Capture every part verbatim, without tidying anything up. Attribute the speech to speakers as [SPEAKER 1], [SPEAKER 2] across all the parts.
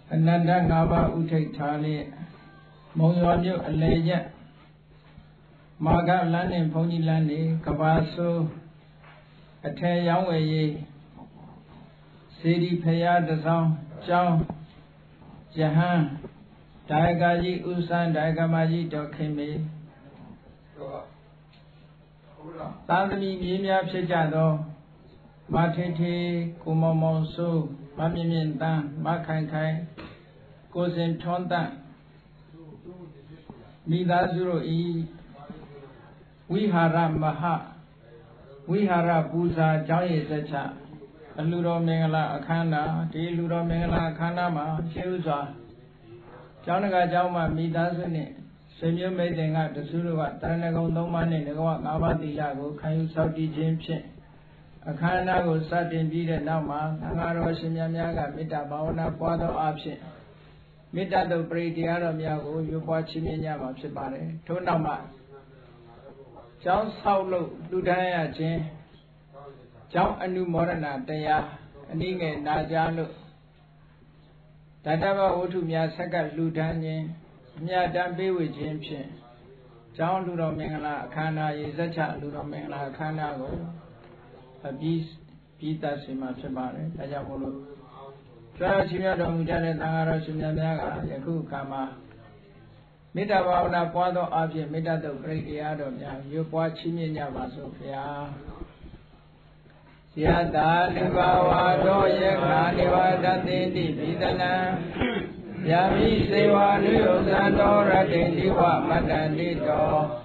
[SPEAKER 1] Ananda Ngaba Utai Tali Moyonyo Aleja Maga Lani Pony Lani Kabaso Ate Yahweh Sidi Paya the Song Chao Jahan Daagaji Usan Daagamaji Dokime Tandami Mimia Pijado Matiti Kumomosu Mamimin Dan Makankai Kosen Tonda Midazuro E Vihara Maha Vihara Puza Jaya Sacha Aluro Mengala Akana De Luro Mengala Akana Ma Sheuza Janaga Jama Midazuni Semyo Medenga the Suruva Taranago Nomani Nagoa Navati Lago Kayu Saudi Jimche Akana go Satin Bida Nama Nangaro Simyamaga Mita Bauna Quado option Mita the Brady Adam Yago, you watch him in Yama Sibare, Tonama John Saulo, Ludaya Jane John Anu Morana, Daya, Aninga Najalo Dadava Otumia Saka Ludanye, Mia Dambe with Jim Shin John Ludo Mengala Kana is a child Ludo Mengala Kana a beast, Pita Sima Sibare, Dayapolo. Chimia Domujane Nangara Simyamaga, Yaku Kama Mita Bauna Quado Object, Mita the Great Adam, you watch Chimia Vasofia Siata, Libawa, Doya, Niva, Dati, Vidana Yami, Seva, New Sandora, Diva, Madandito,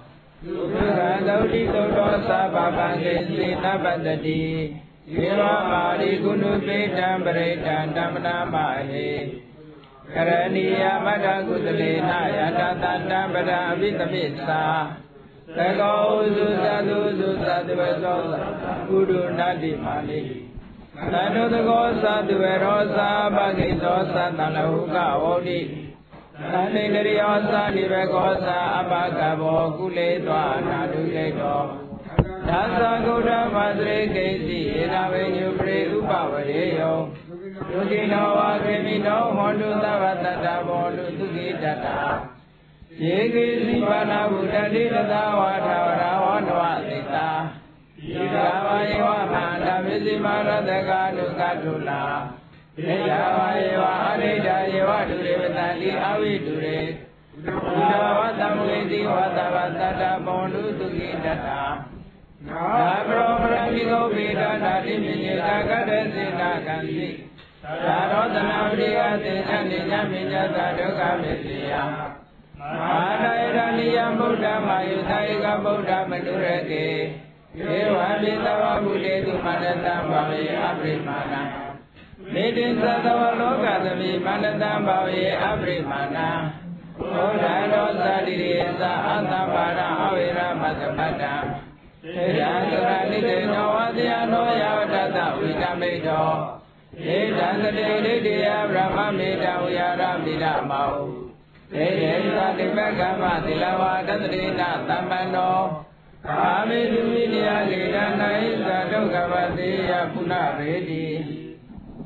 [SPEAKER 1] Randolito, Saba, Sina Bandadi. Yeva Mari Gunu Petam Bretan Damna Mahe Karaniya Mada Gudalena Yata Tanda Bada Vitamisa Tego Zuzadu Zuzadu Vezosa Guru Nadi Mali Nano the Gosa Duerosa Bagizosa Nalahuka Odi Nani Neriosa Nivegosa Abagabo Kuledwa Naduledo Nasa Goda Madre Kesi, Inavenu Pre Upavario, Yukino Akimino, Hondu Savatata, Bondu Sugitata, Yegi Sipana Buddha Dita, Watavara, Wanwasita, Yava Eva Manda, Visimara, the Gadu Katula, Yava Eva Adida, Yava to Rivitali, Avi to Re, Yavatamiti, Watavatata, Bondu Sugitata. Nabrahmanigo Veda Nadi Minita Kadesina Kandi Sarodana Vriya Tinanina Minya Sadoka Messia Mahadairaniya Buddha Mayutaiga Buddha Madureke Eva Vitava Buddha Tumanata Bhavi Abrimana Midin Sadava Lokadami Manata Bhavi Abrimana Buddha Rosa Dirisa Antabara Avira Madhavata Yadra Nidino Vadiano Yavata Vitamido Yedasade Lidia Brahma Mida Uyara Vida Mau Yedasa Divagama Dilava Dadrina Tamano Amidu Vidya Lidana Isa Dogavati Puna Redi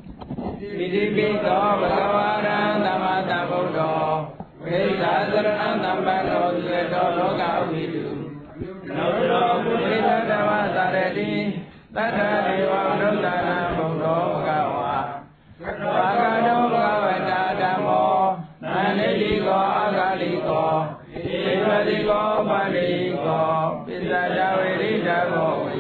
[SPEAKER 1] Vidipito Bhagavara Namata Buddha Vedasarana Tambano Sveto Loka Vidu Lolo Buddha Dava Saredi Tata Deva Nundana Buddha Gawa Agado Gavata Damo Nanediko Agaliko Ivadiko Paliko Pisa Javedi Davo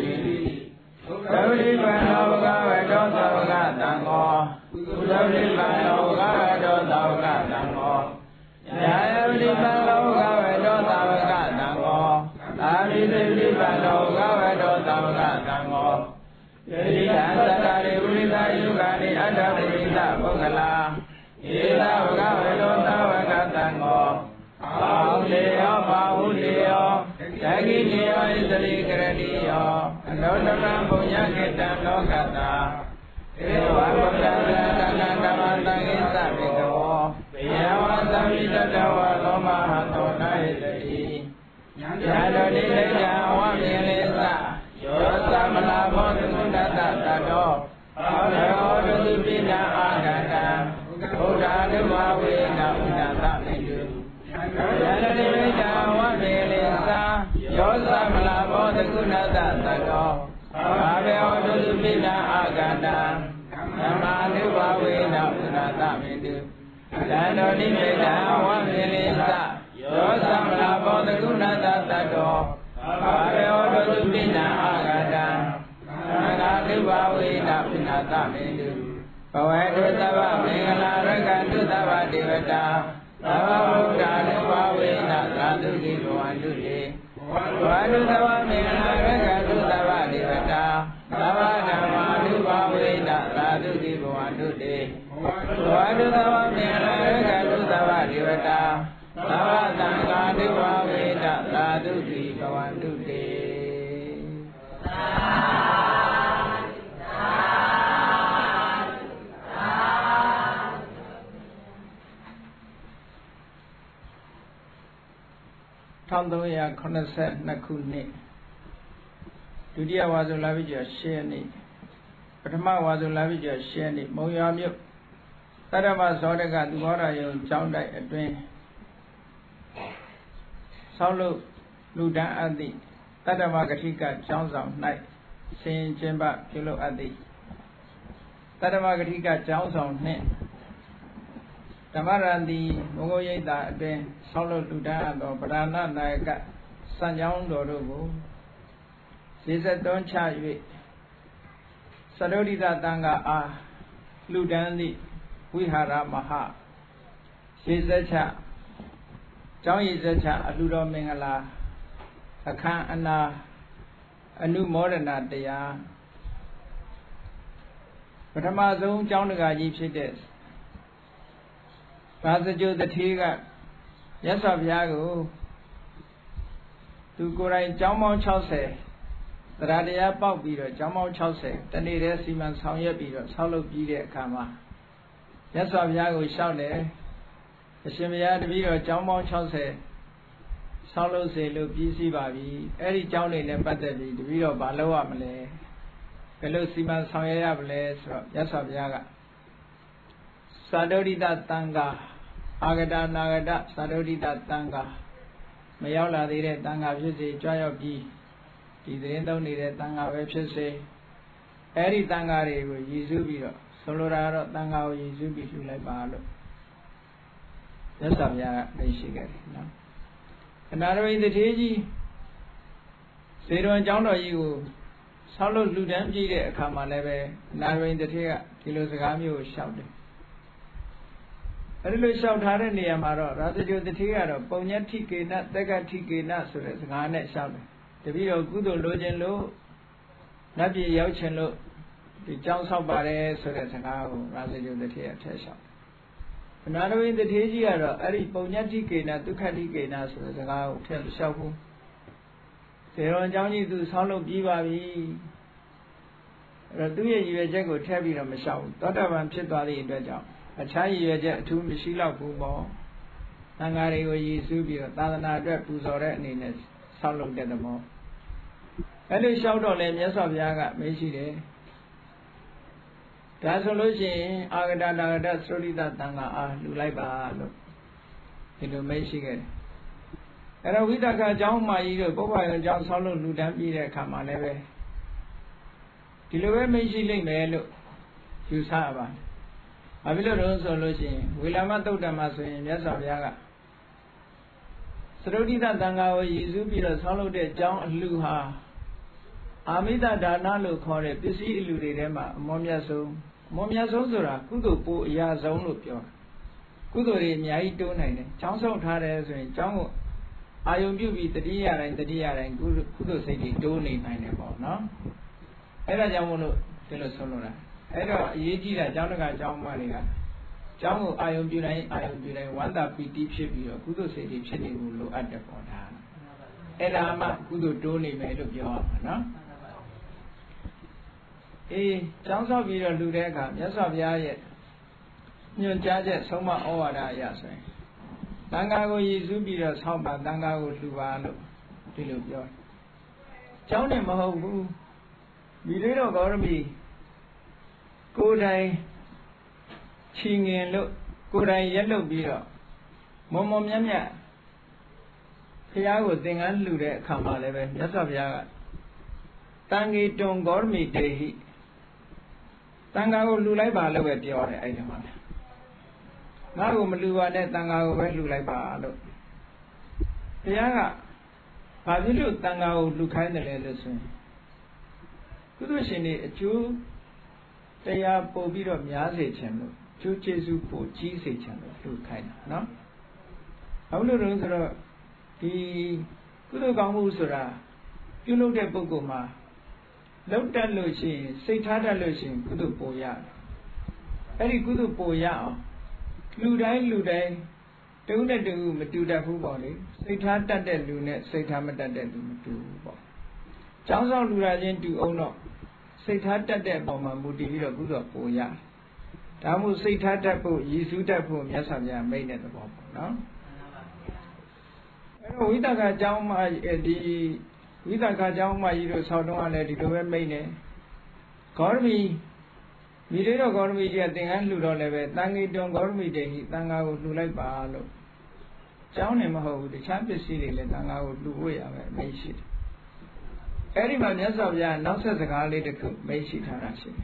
[SPEAKER 1] Gavri Pano Gavato Savaga Tango Gavri Pano Gavato Savaga Tango Yayavri Pano Gavato Savaga Tango Ami Devi Pano Gavato Savaga Tango Yedi Ansatari Urita Yugani Adavita Bogala Ida Gavato Savaga Tango Auleo Pauleo Yaginiyo Isali Karadiyo Nodama Punya Kita Lokata Ewa Bogala Tanandama Tangisa Bito Yawa Samita Dawa Loma Hato Naidai Yado Nidaya Wamilesa Yosa Malabon Mundata Tado Auleo Dupina Agata Buddha နုဘာဝေနဥနာသမေတုယန္တိဝိတံဝမေလိသာယောသမလာဘောတကုဏတသတ္တောဘာဘေဟောတုပိဏအာကန္တဓမ္မာနုဘာဝေနဥနာသမေတုယန္တောနိမိတံဝမေလိသာယောသမလာဘောတကုဏတသတ္တောဘာဘေဟောတုပိဏအာကန္တဓမ္မာနုဘာဝေနဥနာသမေတုဘဝတုသဗ္ဗမင်္ဂလာရကတုသဗ္ဗဒေဝတာသဗ္ဗဗုဒ္ဓ ानु ဘာဝေနသာတုတိဘဝန္တုတိဘဝတုသဗ္ဗမင်္ဂလာရကတုသဗ္ဗဒေဝတာသဗ္ဗဓမ္မာ ानु ဘာဝေနသာတုတိဘဝန္တုတိဘဝတုသဗ္ဗမင်္ဂလာရကတုသဗ္ဗဒေဝတာသဗ္ဗသံဃာ ानु ဘာဝေနသာတုတိဘဝန္တုတိone thousand three hundred eighty-twoခုနှစ်ဒုတိယဝါဆိုလာပြီကျော်ရှင်းနေ့ပထမဝါဆိုလာပြီကျော်ရှင်းနေ့မုံရွာမြို့တရမဇောတကသူဘောရယုံကျောင်းတိုက်အတွင်းဆောက်လုပ်လူဒန်းအပ်သည့်တတ္တမဂတိကကျောင်းဆောင်၌ဆင်ကျင်းပပြုလုပ်အပ်သည့်တတ္တမဂတိကကျောင်းဆောင်နှင့်ဓမ္မရန်တီမုံကိုရိပ်သာအတွင်းဆောက်လုပ်လူဒန်းအပ်သောဗရဏနာယကစံကြောင်းတော်တို့ကိုရေစက်သွန်းချ၍သရုဒ္ဓိတသံဃာအားလူဒန်းသည့်ဝိဟာရမဟာရေစက်ချကျောင်းရေစက်ချအလှတော်မင်္ဂလာအခမ်းအနားအနုမောဒနာတရားပထမဆုံးကျောင်းတကာကြီးဖြစ်တဲ့ဘာစကြိုတထေးကမြတ်စွာဘုရားကိုသူကိုယ်တိုင်ကျောင်းပေါင်း၆၀တရားတရားပေါက်ပြီးတော့ကျောင်းပေါင်း၆၀တနေ့တည်းစီမံဆောင်ရွက်ပြီးတော့ဆောက်လုပ်ပြီးတဲ့အခါမှာမြတ်စွာဘုရားကိုလျှောက်တယ်အရှင်ဘုရားတပည့်တော်ကျောင်းပေါင်း၆၀ဆောက်လုပ်စေလို့ပြီးစီးပါပြီအဲ့ဒီကျောင်းလေးနဲ့ပတ်သက်ပြီးတပည့်တော်ဘာလုပ်ရမလဲဘယ်လိုစီမံဆောင်ရွက်ရမလဲဆိုတော့မြတ်စွာဘုရားကသာဒုရိတသံဃာအာဂတနာဂတသာဒုရိတသံဃာမရောက်လာသေးတဲ့သံဃာဖြစ်စေကြွရောက်ပြီးဒီသတင်းသုံးနေတဲ့သံဃာပဲဖြစ်စေအဲ့ဒီသံဃာတွေကိုရည်စူးပြီးတော့ဆိုလိုတာကတော့သံဃာကိုရည်စူးပြီးလှူလိုက်ပါလို့မြတ်စွာဘုရားကသိရှိခဲ့တယ်နော်အနာရဝိတထေးကြီးဇေရွန်ကျောင်းတော်ကြီးကိုဆောက်လုပ်လှူဒန်းပြည့်တဲ့အခါမှာလည်းပဲအနာရဝိတထေးကဒီလိုစကားမျိုးကိုရှောက်တယ်အဲ့ဒီလိုလျှောက်ထားတဲ့နေရာမှာတော့ရာဇဂိုတထေးကတော့ပုံညတိကေနတက္ကတိကေနဆိုတဲ့စကားနဲ့လျှောက်တယ်တပည့်တော်ကုသိုလ်လိုခြင်းလို့နတ်ပြည်ရောက်ခြင်းလို့ဒီကျောင်းဆောက်ပါတယ်ဆိုတဲ့စကားကိုရာဇဂိုတထေးကထည့်လျှောက်တယ်အနာရဝိတထေးကြီးကတော့အဲ့ဒီပုံညတိကေနဒုက္ခတိကေနဆိုတဲ့စကားကိုထည့်လျှောက်ဘူးဒေရွန်ကျောင်းကြီးသူဆောက်လုပ်ပြီးပါပြီအဲ့တော့သူ့ရဲ့ရည်ရွယ်ချက်ကိုထည့်ပြီးတော့မလျှောက်ဘူးသောတာပန်ဖြစ်သွားသည့်အတွက်ကြောင့်အခြားရည်ရွယ်ချက်အထူးမရှိတော့ဘူးပေါ့သံဃာတွေကိုရည်စူးပြီးတော့သာသနာအတွက်ပူဇော်တဲ့အနေနဲ့ဆောက်လုပ်တဲ့သဘောအဲ့လိုလျှောက်တော့လေမြတ်စွာဘုရားကမေးရှိတယ်ဒါဆိုလို့ရှိရင်အာဂတနာဂတသရုဒ္ဓိတသံဃာအားလှူလိုက်ပါလို့ဒီလိုမေးရှိခဲ့တယ်အဲ့တော့ဝိသကကျောင်းမကြီးတို့ပုဗ္ဗယံကျောင်းဆောက်လုပ်လှူဒန်းပြီးတဲ့အခါမှာလည်းပဲဒီလိုပဲမေးရှိလိမ့်မယ်လို့ယူဆရပါတယ်ဘာဖြစ်လို့လဲဆိုလို့ရှိရင်ဝေလာမသုတ်တံမှာဆိုရင်မြတ်စွာဘုရားကသရုဒ္ဓိတသံဃာကိုရည်စူးပြီးတော့ဆောက်လုပ်တဲ့ကျောင်းအလှူဟာအာမိတဒါနလို့ခေါ်တဲ့ပစ္စည်းအလှူတွေထဲမှာအမောမြတ်ဆုံးအမောမြတ်ဆုံးဆိုတာကုသိုလ်ပိုအရာဆုံးလို့ပြောတာကုသိုလ်တွေအများကြီးတိုးနိုင်တယ်ကျောင်းဆောက်ထားတယ်ဆိုရင်ကျောင်းကိုအာယုံပြုပြီးတတိယတိုင်းတတိယတိုင်းကုသိုလ်စိတ်တွေတိုးနေနိုင်တယ်ပေါ့နော်အဲ့ဒါကြောင့်မို့လို့ဒီလိုဆုံးလို့တာအဲ့တော့အရေးကြီးတာကျောင်းတကာကျောင်းမတွေကကျောင်းကိုအာယုံပြုတိုင်းအာယုံပြုတိုင်းဝန္တာပီတိဖြစ်ပြီးတော့ကုသိုလ်စိတ်တွေဖြစ်နေဖို့လိုအပ်တယ်ပေါ့ဒါအဲ့ဒါမှကုသိုလ်တိုးနေမယ်လို့ပြောရမှာနော်အေးကျောင်းဆောက်ပြီးတော့လူတဲ့အခါမြတ်စွာဘုရားရဲ့ညွှန်ကြားချက်ဆုံးမဩဝါဒအရဆိုရင်သံဃာကိုရည်စူးပြီးတော့ဆောက်ပါသံဃာကိုလှူပါလို့ဒီလိုပြောတယ်ကျောင်းနဲ့မဟုတ်ဘူးဒီလေးတော့ဂေါရမီကိုယ်တိုင်ချီငင်လို့ကိုယ်တိုင်ရက်လုပ်ပြီးတော့မော်မော်မြတ်မြတ်ဘုရားကိုသင်္ကန်းလှူတဲ့အခါမှာလည်းပဲမြတ်စွာဘုရားကတန်ဂေတွန်ဂေါရမိတေဟိတန်ဃာကိုလှူလိုက်ပါလို့ပဲပြောတယ်အဲ့ဒီမှာငါ့ကိုမလှူပါနဲ့တန်ဃာကိုပဲလှူလိုက်ပါလို့ဘုရားကဘာဖြစ်လို့တန်ဃာကိုလှူခိုင်းတယ်လဲလို့ဆိုရင်ကုသိုလ်ရှင်တွေအကျိုးတရားပို့ပြီးတော့များစေခြင်းလို့ကျိုးကျေးဇူးပို့ကြီးစေခြင်းလို့လှူခိုင်းတာနော်ဘာလို့လဲဆိုတော့ဒီကုသိုလ်ကောင်းမှုဆိုတာပြုလုပ်တဲ့ပုဂ္ဂိုလ်မှာလောက်တတ်လို့ရှိရင်စိတ်ထားတတ်လို့ရှိရင်ကုသိုလ်ပို့ရတယ်အဲ့ဒီကုသိုလ်ပို့ရအောင်လူတိုင်းလူတိုင်းတူနဲ့တူမတူတတ်ဘူးပေါ့လေစိတ်ထားတတ်တဲ့လူနဲ့စိတ်ထားမတတ်တဲ့လူမတူဘူးပေါ့ကျောင်းဆောင်လူရာချင်းတူအောင်တော့စိတ်ထားတတ်တဲ့အပေါ်မှာမူတည်ပြီးတော့ကုသိုလ်ပို့ရတယ်ဒါမှမဟုတ်စိတ်ထားတတ်ဖို့ရည်စူးတတ်ဖို့မြတ်စွာဘုရားမိန့်တဲ့သဘောပေါ့နော်အဲ့တော့ဝိတကအကြောင်းမှဒီဝိသကာကျောင်းမကြီးတို့ဆောက်တော့လည်းဒီလိုပဲမိတ်နေဂေါရမီမိတွေတော့ဂေါရမီကြီးကသင်္ကန်းလှူတော့လည်းပဲတန်ဂေတွန်ဂေါရမီတေဟိတန်ဃာကိုလှူလိုက်ပါလို့ကျောင်းနေမဟုတ်ဘူးတခြားပစ္စည်းတွေလည်းတန်ဃာကိုလှူဖို့ရမယ်မိတ်ရှိတယ်အဲ့ဒီမှာမြတ်စွာဘုရားနောက်ဆက်စကားလေးတစ်ခုမိတ်ရှိထားတာရှိတယ်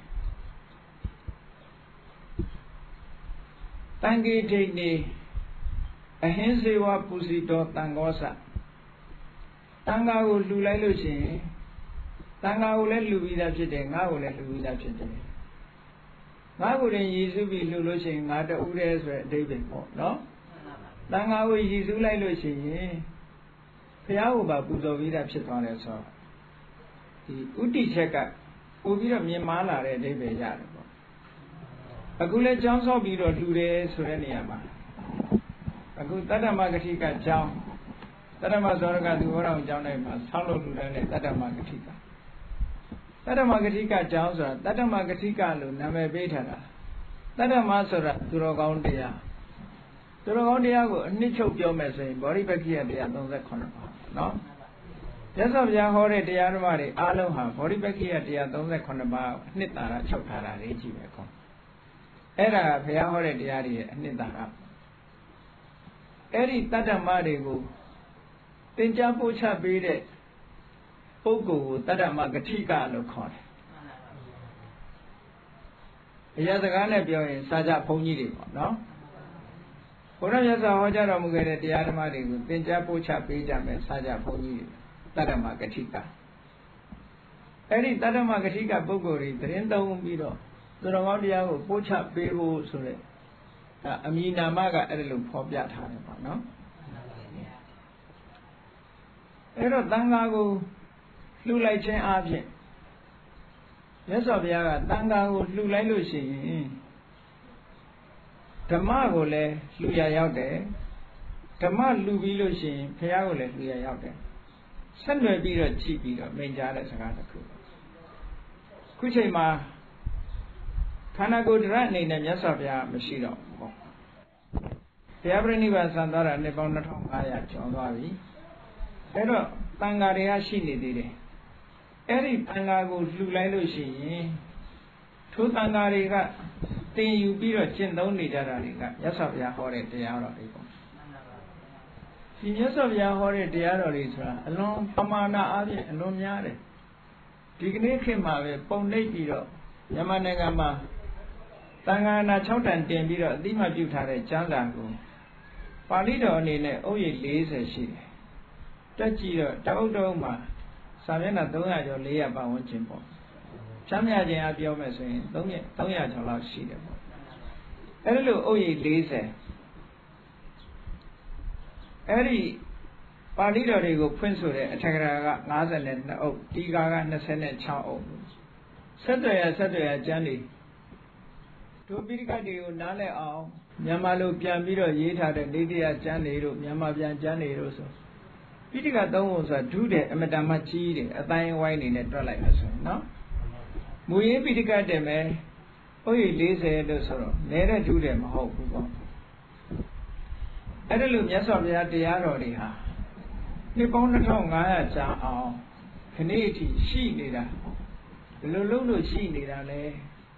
[SPEAKER 1] တန်ဂေဒိနေအဟင်းစေဝပူစီတော်တန်ဃောစတန်ဃာကိုလှူလိုက်လို့ရှိရင်တန်ဃာကိုလည်းလှူပြီးသားဖြစ်တယ်ငါ့ကိုလည်းလှူပြီးသားဖြစ်တယ်ငါ့ကိုရင်ရည်စူးပြီးလှူလို့ရှိရင်ငါတူတယ်ဆိုတဲ့အဓိပ္ပာယ်ပေါ့နော်တန်ဃာကိုရည်စူးလိုက်လို့ရှိရင်ဘုရားကိုပါပူဇော်ပြီးသားဖြစ်သွားတယ်ဆိုတော့ဒီဥတီချက်ကပို့ပြီးတော့မြင်မာလာတဲ့အဓိပ္ပာယ်ရတယ်ပေါ့အခုလည်းကျောင်းဆောက်ပြီးတော့လှူတယ်ဆိုတဲ့နေရာမှာအခုတတ္တမဂတိကကျောင်းတတ္တမဇောရကသူဟောတော်ကျောင်းတိုင်းမှာဆောက်လုပ်လူတဲ့တတ္တမဂတိကတတ္တမဂတိကကျောင်းဆိုတာတတ္တမဂတိကလို့နာမည်ပေးထားတာတတ္တမဆိုတာသူတော်ကောင်းတရားသူတော်ကောင်းတရားကိုအနှစ်ချုပ်ပြောမယ်ဆိုရင်ဗောဓိပက္ခိယတရား၃၇ပါးနော်မြတ်စွာဘုရားဟောတဲ့တရားဓမ္မတွေအားလုံးဟာဗောဓိပက္ခိယတရား၃၇ပါးအနှစ်သာရချုပ်ထားတာလေးကြည့်ပဲကောအဲ့ဒါဘုရားဟောတဲ့တရားတွေရဲ့အနှစ်သာရအဲ့ဒီတတ္တမတွေကိုသင်ကြားပို့ချပေးတဲ့ပုဂ္ဂိုလ်ကိုတတ္တမဂတိကလို့ခေါ်တယ်။အရာစကားနဲ့ပြောရင်စာကြဘုန်းကြီးတွေပေါ့နော်။ဘုရားမြတ်စွာဟောကြားတော်မူခဲ့တဲ့တရားဓမ္မတွေကိုသင်ကြားပို့ချပေးကြမယ်စာကြဘုန်းကြီးတွေတတ္တမဂတိက။အဲ့ဒီတတ္တမဂတိကပုဂ္ဂိုလ်တွေသတင်းသုံးပြီးတော့သူတော်ကောင်းတရားကိုပို့ချပေးဖို့ဆိုတဲ့အမည်နာမကအဲ့ဒါလိုဖော်ပြထားတယ်ပေါ့နော်။အဲ့တော့တန်ဃာကိုလှူလိုက်ခြင်းအပြင်မြတ်စွာဘုရားကတန်ဃာကိုလှူလိုက်လို့ရှိရင်ဓမ္မကိုလည်းလှူရရောက်တယ်ဓမ္မလှူပြီးလို့ရှိရင်ဘုရားကိုလည်းလှူရရောက်တယ်ဆက်နွယ်ပြီးတော့ကြည့်ပြီးတော့မိန့်ကြားတဲ့စကားတစ်ခုခုချိန်မှာခန္ဓာကိုယ်တရအနေနဲ့မြတ်စွာဘုရားမရှိတော့ဘူးပေါ့ဘုရားပြိဋိဘံဆံသွားတာနှစ်ပေါင်းနှစ်ထောင်၅ရာကျော်သွားပြီအဲ့တော့တန်ဃာတွေကရှိနေသေးတယ်အဲ့ဒီတန်ဃာကိုလှူလိုက်လို့ရှိရင်ထိုတန်ဃာတွေကတင်ယူပြီးတော့ကျင့်သုံးနေကြတာတွေကမြတ်စွာဘုရားဟောတဲ့တရားတော်တွေပေါ့ဒီမြတ်စွာဘုရားဟောတဲ့တရားတော်တွေဆိုတာအလွန်ပမာဏအပြင်အလွန်များတယ်ဒီကနေ့ခေတ်မှာပဲပုံနှိပ်ပြီးတော့မြန်မာနိုင်ငံမှာတန်ဃာနာ၆တန်တင်ပြီးတော့အတိမပြုထားတဲ့ကျမ်းစာကိုပါဠိတော်အနေနဲ့အုပ်ရည်၄၀ရှိတယ်တက်ကြည့်တော့တအုပ်တုံးမှာစာမျက်နှာ၃ရာကျော်၄ရာပတ်ဝန်းကျင်ပေါ့ချမ်းမြခြင်းအပြောမယ်ဆိုရင်၃ရာကျော်လောက်ရှိတယ်ပေါ့အဲ့ဒါလို့အုပ်ရည်၄၀အဲ့ဒီပါဠိတော်တွေကိုဖွင့်ဆိုတဲ့အထက်ကရာက၅၂အုပ်တီကာက၂၆အုပ်ဆက်သွယ်ရဆက်သွယ်ရကျမ်းတွေတို့ပိဋကတ်တွေကိုနားလည်အောင်မြန်မာလိုပြန်ပြီးတော့ရေးထားတဲ့နေတရားကျမ်းတွေတို့မြန်မာပြန်ကျမ်းတွေတို့ဆိုပိဋကတ်သုံးပုံဆိုတာဒုတယ်အမတန်မှကြီးတယ်အတိုင်းဝိုင်းနေနဲ့တွက်လိုက်လို့ဆိုရင်နော်မူရင်းပိဋကတ်တယ်မယ်ဥယျာဉ်၄၀လို့ဆိုတော့နဲတဲ့ဒုတယ်မဟုတ်ဘူးပေါ့အဲ့ဒါလို့မြတ်စွာဘုရားတရားတော်တွေဟာနှစ်ပေါင်းနှစ်ထောင်၅ရာကြာအောင်ခဏအထိရှိနေတာဘယ်လိုလုပ်လို့ရှိနေတာလဲ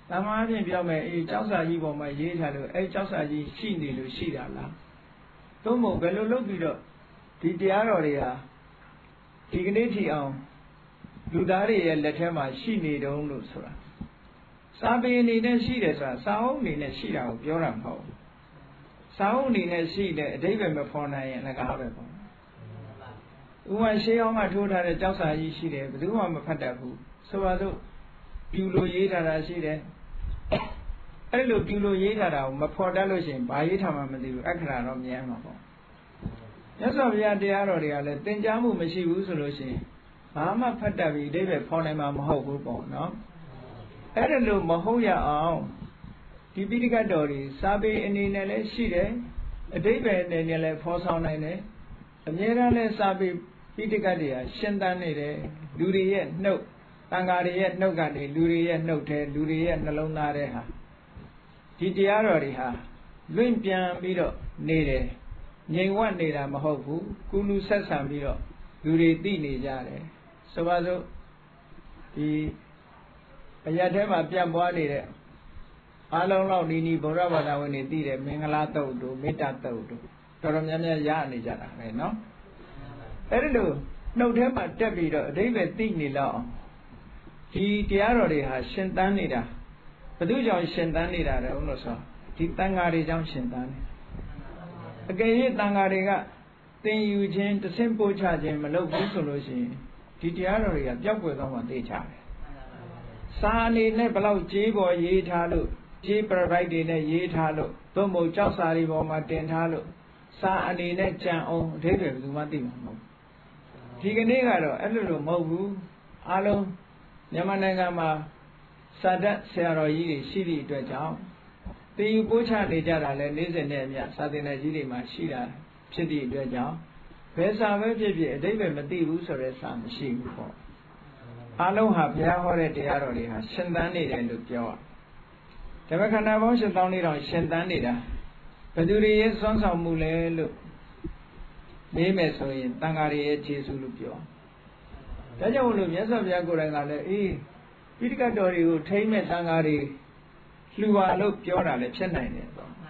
[SPEAKER 1] တမားဖြင့်ပြောမယ်အေးကြောက်စာကြီးပေါ်မှာရေးထားလို့အဲကြောက်စာကြီးရှိနေလို့ရှိတာလားသို့မဟုတ်ဘယ်လိုလုပ်ပြီးတော့ဒီတရားတော်တွေဟာဒီကနေ့ထိအောင်လူသားတွေရဲ့လက်ထဲမှာရှိနေတုံးလို့ဆိုတာစာပေအနေနဲ့ရှိတယ်ဆိုတာစာအုပ်အနေနဲ့ရှိတာကိုပြောတာမဟုတ်ဘူးစာအုပ်အနေနဲ့ရှိတဲ့အဓိပ္ပာယ်မဖော်နိုင်ရင်လည်းကားပဲပေါ့ဥပမာရှေးအောင်ကထိုးထားတဲ့ကြောက်စာကြီးရှိတယ်ဘယ်သူမှမဖတ်တတ်ဘူးဆိုပါစို့ပြူလို့ရေးထားတာရှိတယ်အဲ့လိုပြူလို့ရေးထားတာကိုမဖော်တတ်လို့ရှိရင်ဘာရေးထားမှမသိဘူးအခရာတော့မြဲမှာပေါ့မြတ်စွာဘုရားတရားတော်တွေကလည်းသင်ကြားမှုမရှိဘူးဆိုလို့ရှိရင်ဘာမှဖတ်တတ်ပြီးအဓိပ္ပာယ်ဖော်နိုင်မှာမဟုတ်ဘူးပေါ့နော်အဲ့ဒါလို့မဟုတ်ရအောင်ဒီပိဋကတ်တော်တွေစာပေအနေနဲ့လည်းရှိတယ်အဓိပ္ပာယ်အနေနဲ့လည်းဖော်ဆောင်နိုင်တယ်အများအားလည်းစာပေပိဋကတ်တွေကရှင်းသန်းနေတယ်လူတွေရဲ့နှုတ်တန်ဃာတွေရဲ့နှုတ်ကနေလူတွေရဲ့နှုတ်ထဲလူတွေရဲ့နှလုံးသားထဲဟာဒီတရားတော်တွေဟာလွင့်ပြန်ပြီးတော့နေတယ်ငြိမ်ဝတ်နေတာမဟုတ်ဘူးကုလူဆက်ဆံပြီးတော့လူတွေသိနေကြတယ်ဆိုပါစို့ဒီအရာထဲမှာပြန့်ပွားနေတဲ့အားလုံးလောက်နီးနီးဗုဒ္ဓဘာသာဝင်တွေသိတယ်မင်္ဂလာတုတ်တို့မေတ္တာတုတ်တို့တော်တော်များများရနေကြတာပဲเนาะအဲ့ဒီလိုနှုတ်ထဲမှာတက်ပြီးတော့အဓိပ္ပာယ်သိနေလောက်အောင်ဒီတရားတော်တွေဟာရှင်သန်နေတာဘယ်သူကြောင့်ရှင်သန်နေတာလဲဦးလို့ဆိုဒီတန်ဃာတွေကြောင့်ရှင်သန်နေအကယ်၍တန်ဃာတွေကသင်ယူခြင်းတဆင့်ပို့ချခြင်းမလုပ်ဘူးဆိုလို့ရှိရင်ဒီတရားတော်တွေကပျောက်ကွယ်သွားမှသိချတယ်စာအနေနဲ့ဘလောက်ကြေးပေါ်ရေးထားလို့ကြေးပရပိုက်တွေနဲ့ရေးထားလို့သို့မဟုတ်ကြောက်စာတွေပေါ်မှာတင်ထားလို့စာအနေနဲ့ကြံအောင်အဓိပ္ပာယ်ဘယ်သူမှသိမှာမဟုတ်ဒီကနေ့ကတော့အဲ့လိုလိုမဟုတ်ဘူးအားလုံးမြန်မာနိုင်ငံမှာစာတတ်ဆရာတော်ကြီးတွေရှိသည့်အတွက်ကြောင့်သင်ယူပို့ချနေကြတာလည်းနေ့စဉ်နဲ့အမျှစာသင်တဲ့ကြီးတွေမှာရှိတာဖြစ်သည့်အတွက်ကြောင့်ဘယ်စာပဲဖြစ်ဖြစ်အဓိပ္ပာယ်မသိဘူးဆိုတဲ့စာမရှိဘူးပေါ့အားလုံးဟာဘုရားဟောတဲ့တရားတော်တွေဟာရှင်သန်နေတယ်လို့ပြောရဓမ္မခန္ဓာပေါင်းရှင်သောင်းလေးတောင်ရှင်သန်နေတာဘယ်သူတွေရဲ့စွမ်းဆောင်မှုလဲလို့မေးမယ်ဆိုရင်တန်ဃာတွေရဲ့ခြေဆုလို့ပြောဒါကြောင့်လို့မြတ်စွာဘုရားကိုယ်တိုင်ကလည်းအေးပိဋကတ်တော်တွေကိုထိမ့်မဲ့တန်ဃာတွေလှူပါလို့ပြောတာလည်းဖြစ်နိုင်တယ်ပေါ့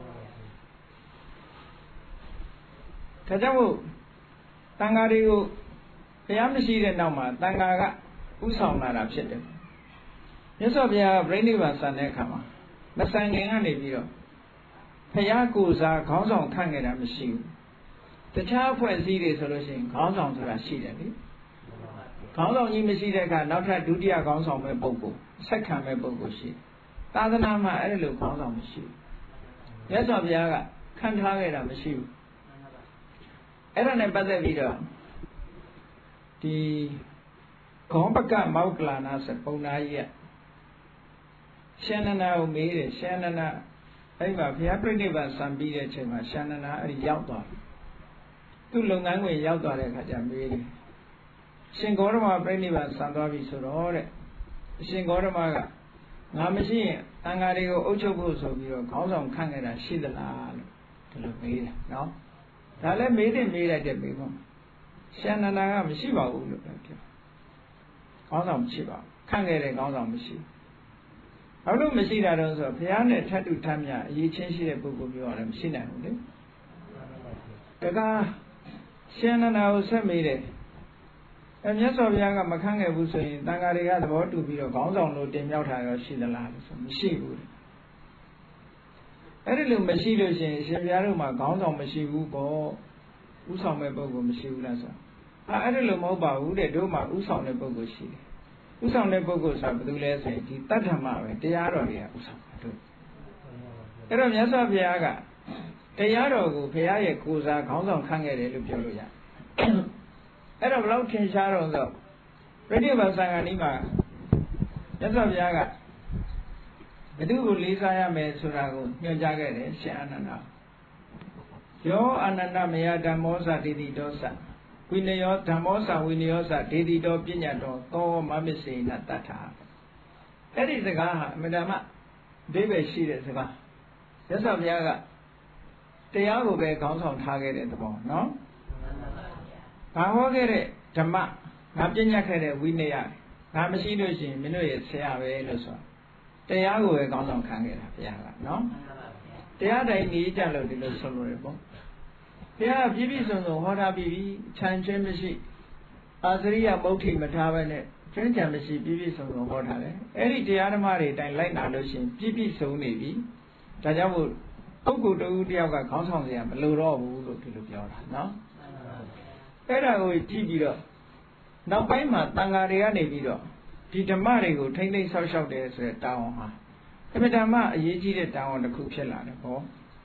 [SPEAKER 1] ဒါကြောင့်မို့တန်ဃာတွေကိုဘုရားမရှိတဲ့နောက်မှာတန်ဃာကဥဆောင်လာတာဖြစ်တယ်မြတ်စွာဘုရားပြိဋိဘံဆန်တဲ့အခါမှာမဆန်ခင်ကနေပြီးတော့ဘုရားကိုယ်စားခေါင်းဆောင်ခန့်ခဲ့တာမရှိဘူးတခြားအဖွဲ့အစည်းတွေဆိုလို့ရှိရင်ခေါင်းဆောင်ဆိုတာရှိတယ်လေခေါင်းဆောင်ကြီးမရှိတဲ့အခါနောက်ထပ်ဒုတိယခေါင်းဆောင်ပဲပုဂ္ဂိုလ်ဆက်ခံပဲပုဂ္ဂိုလ်ရှိသာသနာမှာအဲ့လိုခေါင်းဆောင်မရှိဘူးမြတ်စွာဘုရားကခန့်ထားခဲ့တာမရှိဘူးအဲ့ဒါနဲ့ပတ်သက်ပြီးတော့ဒီခေါင်းပကမောက္ကလနာဆိုပုံသားကြီးကရှန္ဒနာကိုမေးတယ်ရှန္ဒနာအဲ့မှာဘုရားပြိဋိဘံဆံပြီးတဲ့အချိန်မှာရှန္ဒနာအဲ့ဒီရောက်သွားသူ့လုပ်ငန်းဝင်ရောက်သွားတဲ့အခါကျမေးတယ်ရှင်ဂေါတမပြိဋိဘံဆံသွားပြီဆိုတော့တဲ့အရှင်ဂေါတမကငါမရှိရင်တန်ဃာတွေကိုအုပ်ချုပ်ဖို့ဆိုပြီးတော့ခေါင်းဆောင်ခန့်ခဲ့တာရှိသလားလို့ဒီလိုမေးတယ်နော်ဒါလည်းမေးတယ်မေးလိုက်တယ်မေးခွန်းရှန္ဒနာကမရှိပါဘူးလို့ပြောခေါင်းဆောင်မရှိပါဘူးခန့်ခဲ့တဲ့ခေါင်းဆောင်မရှိဘူးဘာလို့မရှိတာတော့ဆိုတော့ဘုရားနဲ့ထပ်တူထမ်းမြအရေးချင်းရှိတဲ့ပုဂ္ဂိုလ်ပြောရတယ်မရှိနိုင်ဘူးလေတကားရှန္ဒနာကိုဆက်မေးတယ်အဲမြတ်စွာဘုရားကမခန့်ခဲ့ဘူးဆိုရင်တန်ဃာတွေကသဘောတူပြီးတော့ခေါင်းဆောင်လို့တင်မြောက်တာရောရှိသလားလို့ဆိုမရှိဘူးအဲ့ဒီလိုမရှိလို့ရှိရင်ရှင်ဘုရားတို့မှာခေါင်းဆောင်မရှိဘူးပေါ့ဥဆောင်မဲ့ပုဂ္ဂိုလ်မရှိဘူးလားဆိုအဲအဲ့ဒီလိုမဟုတ်ပါဘူးတဲ့တို့မှာဥဆောင်တဲ့ပုဂ္ဂိုလ်ရှိတယ်ဥဆောင်တဲ့ပုဂ္ဂိုလ်ဆိုတာဘယ်သူလဲဆိုရင်ဒီတတ္ထမပဲတရားတော်တွေကဥဆောင်တာတို့အဲ့တော့မြတ်စွာဘုရားကတရားတော်ကိုဘုရားရဲ့ကိုယ်စားခေါင်းဆောင်ခန့်ခဲ့တယ်လို့ပြောလို့ရတယ်အဲ့တော့ဘယ်လောက်ထင်ရှားတော့ဆိုပြိဋိဘံသံဃာနီးမှာမြတ်စွာဘုရားကဘယ်သူကိုလေးစားရမယ်ဆိုတာကိုညွှန်ကြားခဲ့တယ်ရှင်အာနန္ဒာယောအာနန္ဒမယဓမ္မောသဒေတိတောသဝိနယောဓမ္မောသဝိနယောသဒေတိတောပညာတောသောမမစ္စေနတတ္ထာအဲ့ဒီစကားဟာအမှန်တမ်းအဓိပ္ပာယ်ရှိတဲ့စကားမြတ်စွာဘုရားကတရားကိုပဲခေါင်းဆောင်ထားခဲ့တဲ့သဘောနော်ငါဟောခဲ့တဲ့ဓမ္မငါပြညတ်ခဲ့တဲ့ဝိနည်းငါမရှိလို့ရှိရင်မင်းတို့ရဲ့ဆရာပဲလို့ဆိုတာတရားကိုပဲကောင်းဆောင်ခံခဲ့တာဘုရားကနော်တရားတိုင်းနေကြလို့ဒီလိုဆိုလို့ရပေါ့ဘုရားပြည့်ပြည့်စုံစုံဟောထားပြီးပြီခြံချင်းမရှိအာသရိယမုဋ္ဌိမထားပဲနဲ့ကျွမ်းကြံမရှိပြည့်ပြည့်စုံစုံဟောထားတယ်အဲ့ဒီတရားဓမ္မတွေတိုင်းလိုက်နာလို့ရှိရင်ပြည့်ပြည့်စုံနေပြီဒါကြောင့်မို့ပုဂ္ဂိုလ်တဦးတယောက်ကခေါင်းဆောင်စရာမလိုတော့ဘူးလို့ဒီလိုပြောတာနော်အဲ့ဒါကိုကြည့်ပြီးတော့နောက်ပိုင်းမှာတန်ဃာတွေကနေပြီးတော့ဒီဓမ္မတွေကိုထိမ့်သိမ်းဆောက်ရှောက်တယ်ဆိုတဲ့တာဝန်ဟာအမြဲတမ်းအရေးကြီးတဲ့တာဝန်တစ်ခုဖြစ်လာတယ်ဟော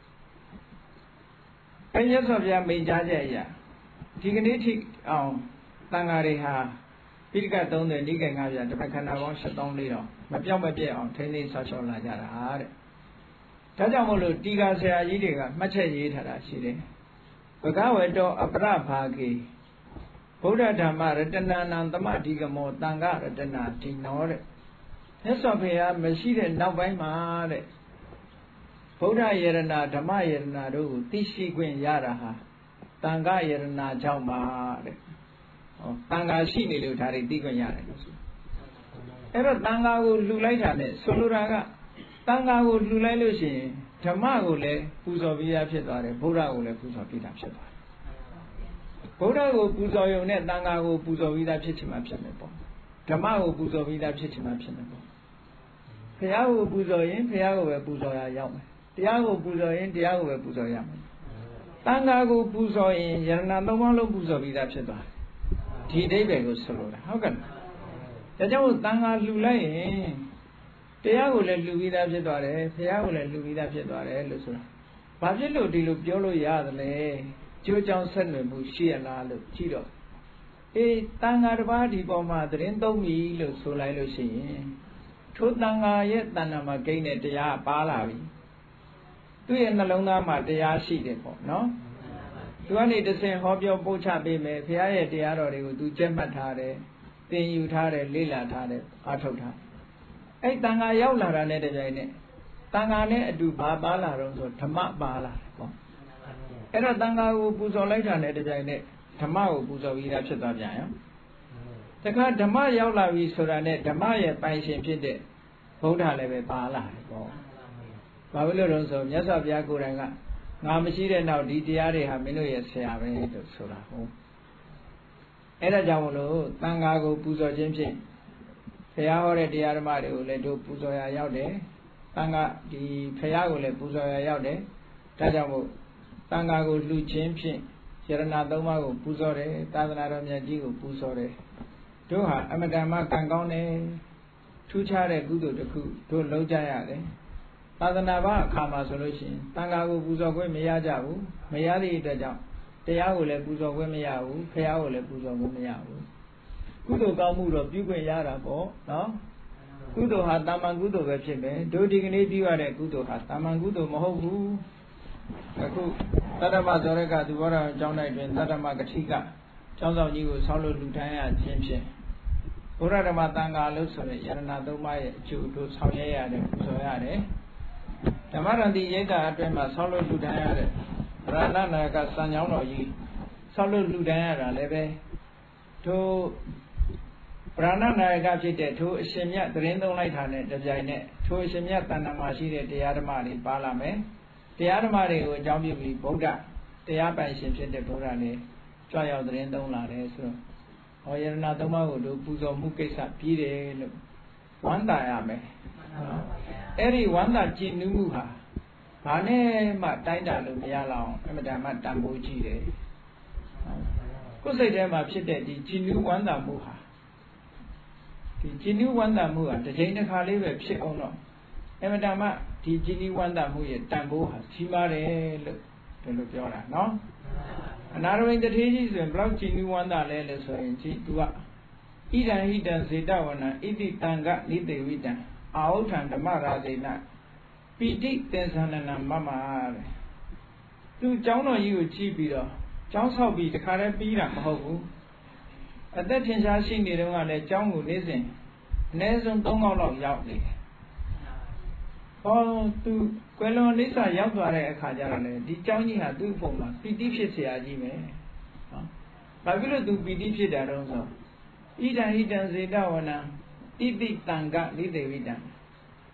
[SPEAKER 1] အဲ့ရသော်ဗျာမိန်ကြားချက်အရာဒီကနေ့ထိအောင်တန်ဃာတွေဟာပိဋကတ်သုံးတယ်နိကေငါးပြတပတ်ခန္ဓာပေါင်းရှစ်သောင်းလေးတော့မပြောင်းမပြည့်အောင်ထိမ့်သိမ်းဆောက်ရှောက်လာကြတာတဲ့ဒါကြောင့်မို့လို့တီဃာဆရာကြီးတွေကမှတ်ချက်ရေးထားတာရှိတယ်ဘဂဝေတောအပရဘာကေဗုဒ္ဓဓမ္မရတနာနံသမဓိကမောတန်ခရတနာဒီနောတဲ့မြတ်စွာဘုရားမရှိတဲ့နောက်ပိုင်းမှာတဲ့ဗုဒ္ဓယေရနာဓမ္မယေရနာတို့ကိုသိရှိခွင့်ရတာဟာတန်ခယေရနာကြောင့်ပါတဲ့ဟောတန်ခါရှိနေလို့ဒါတွေသိခွင့်ရတယ်လို့ဆိုအဲ့တော့တန်ခါကိုလှူလိုက်တာနဲ့ဆိုလိုတာကတန်ခါကိုလှူလိုက်လို့ရှိရင်ဓမ္မကိုလည်းပူဇော်ပြီးသားဖြစ်သွားတယ်ဗုဒ္ဓကိုလည်းပူဇော်ပြီးသားဖြစ်သွားတယ်ဗုဒ္ဓကိုပူဇော်ရုံနဲ့တန်ခါကိုပူဇော်ပြီးသားဖြစ်ချင်မှဖြစ်မယ်ပေါ့ဓမ္မကိုပူဇော်ပြီးသားဖြစ်ချင်မှဖြစ်မယ်ပေါ့ဘုရားကိုပူဇော်ရင်ဘုရားကိုပဲပူဇော်ရရောက်မယ်တရားကိုပူဇော်ရင်တရားကိုပဲပူဇော်ရမယ်တန်ခါကိုပူဇော်ရင်ယရဏသုံးပါးလုံးပူဇော်ပြီးသားဖြစ်သွားတယ်ဒီအဓိပ္ပာယ်ကိုဆိုလိုတာဟုတ်ကဲ့ဒါကြောင့်တန်ခါလှူလိုက်ရင်တရားကိုလည်းလှူပြီးသားဖြစ်သွားတယ်ဘုရားကိုလည်းလှူပြီးသားဖြစ်သွားတယ်လို့ဆိုတာဘာဖြစ်လို့ဒီလိုပြောလို့ရသလဲကျိုးကြောင့်ဆက်နွယ်မှုရှိရလားလို့ကြည့်တော့အေးတန်ခါတစ်ပါးဒီပေါ်မှာသတင်းသုံးပြီလို့ဆိုလိုက်လို့ရှိရင်ထိုတန်ခါရဲ့တဏ္ဍာမှာကိန်းတဲ့တရားပါလာပြီသူ့ရဲ့နှလုံးသားမှာတရားရှိတယ်ပေါ့နော်သူကနေတဆင်ဟောပြောပို့ချပေးမယ်ဘုရားရဲ့တရားတော်တွေကိုသူကျက်မှတ်ထားတယ်သင်ယူထားတယ်လေ့လာထားတယ်အားထုတ်ထားအဲ့တန်ခါရောက်လာတာနဲ့တပြိုင်နက်တန်ခါနဲ့အတူဘာပါလာတော့ဆိုဓမ္မပါလာတယ်ပေါ့အဲ့တော့တန်ခါကိုပူဇော်လိုက်တာနဲ့တပြိုင်နက်ဓမ္မကိုပူဇော်ပြီးသားဖြစ်သွားပြန်ရောတခါဓမ္မရောက်လာပြီဆိုတာနဲ့ဓမ္မရဲ့ပိုင်ရှင်ဖြစ်တဲ့ဗုဒ္ဓလည်းပဲပါလာတယ်ပေါ့ဘာဖြစ်လို့လဲဆိုမြတ်စွာဘုရားကိုယ်တိုင်ကငါမရှိတဲ့နောက်ဒီတရားတွေဟာမင်းတို့ရဲ့ဆရာပဲလို့ဆိုတာဟုတ်အဲ့ဒါကြောင့်မလို့တန်ခါကိုပူဇော်ခြင်းဖြင့်ဘုရားဟောတဲ့တရားဓမ္မတွေကိုလည်းတို့ပူဇော်ရရောက်တယ်တန်ခါဒီဘုရားကိုလည်းပူဇော်ရရောက်တယ်ဒါကြောင့်မို့တန်ခါကိုလှူခြင်းဖြင့်ယရဏသုံးပါးကိုပူဇော်တယ်သာသနာတော်မြတ်ကြီးကိုပူဇော်တယ်တို့ဟာအမတန်မှကံကောင်းတယ်ထူးခြားတဲ့ကုသိုလ်တစ်ခုတို့လုပ်ကြရတယ်သာသနာ့ဘာအခါမှာဆိုလို့ရှိရင်တန်ခါကိုပူဇော်ခွင့်မရကြဘူးမရသည့်အတွက်ကြောင့်တရားကိုလည်းပူဇော်ခွင့်မရဘူးဘုရားကိုလည်းပူဇော်ခွင့်မရဘူးကုသိုလ်ကောင်းမှုတော့ပြုခွင့်ရတာပေါ့နော်ကုသိုလ်ဟာတာမန်ကုသိုလ်ပဲဖြစ်မယ်တို့ဒီကနေ့ပြုရတဲ့ကုသိုလ်ဟာတာမန်ကုသိုလ်မဟုတ်ဘူးအခုသတ္တမဇောရကသူဘောတော်ကျောင်း၌တွင်သတ္တမကတိကကျောင်းဆောင်ကြီးကိုဆောက်လို့လူထမ်းရခြင်းဖြင့်ဘုရားဓမ္မသံဃာလို့ဆိုတဲ့ယရဏသုံးပါးရဲ့အကျိုးတို့ဆောင်ရွက်ရတယ်ပူဇော်ရတယ်ဓမ္မရံတိရိတ်တာအတွင်းမှာဆောက်လို့လူထမ်းရတဲ့ဗရဏနာကစံကြောင်းတော်ကြီးဆောက်လို့လူထမ်းရတာလည်းပဲတို့ဗရဏနာယကဖြစ်တဲ့ထိုအရှင်မြတ်သတင်းသုံးလိုက်တာနဲ့တပြိုင်နက်ထိုအရှင်မြတ်တဏ္ဍာမှာရှိတဲ့တရားဓမ္မတွေပါလာမယ်တရားဓမ္မတွေကိုအကြောင်းပြုပြီးဗုဒ္ဓတရားပိုင်ရှင်ဖြစ်တဲ့ဗုဒ္ဓလည်းကြွရောက်သတင်းသုံးလာတယ်ဆိုတော့ဟောယရဏသုံးပါးကိုတို့ပူဇော်မှုကိစ္စပြီးတယ်လို့ဝမ်းသာရမယ်အဲ့ဒီဝမ်းသာကြည်နူးမှုဟာဘာနဲ့မှတိုင်းတာလို့မရလောက်အမှန်တမ်းမှတန်ဖိုးကြီးတယ်ကိုယ်စိတ်ထဲမှာဖြစ်တဲ့ဒီကြည်နူးဝမ်းသာမှုဟာဒီကြည်နူးဝမ်းသာမှုဟာတစ်ချိန်တစ်ခါလေးပဲဖြစ်အောင်တော့အမှန်တမ်းမှဒီကြည်နူးဝမ်းသာမှုရဲ့တန်ဖိုးဟာကြီးမားတယ်လို့ဒီလိုပြောတာနော်အနာရဝိန်တထေးကြီးဆိုရင်ဘလောက်ကြည်နူးဝမ်းသာလဲလို့ဆိုရင်ကြည်သူကဣဒံဟိတံဇေတဝနံဣတိတံကနိတေဝိတံအာဟုထံဓမ္မရာဇေနပိဋိသင်္သနနမမတဲ့သူเจ้าတော်ကြီးကိုကြည့်ပြီးတော့เจ้าဆောက်ပြီးတခါတည်းပြီးတာမဟုတ်ဘူးအသက်ထင်ရှားရှိနေတုန်းကလည်းเจ้าကိုနေ့စဉ်အနည်းဆုံးသုံးခေါက်လောက်ရောက်နေတယ်ဟောသူကွယ်လွန်လိစ္ဆာရောက်သွားတဲ့အခါကျတော့လေဒီเจ้าကြီးဟာသူ့အဖို့မှာပိဋိဖြစ်เสียကြီးပဲနော်ဘာဖြစ်လို့သူပိဋိဖြစ်တာတော့ဆိုဣဒံဟိတံဇေတဝနံဣတိတံကလိတေဝိတံ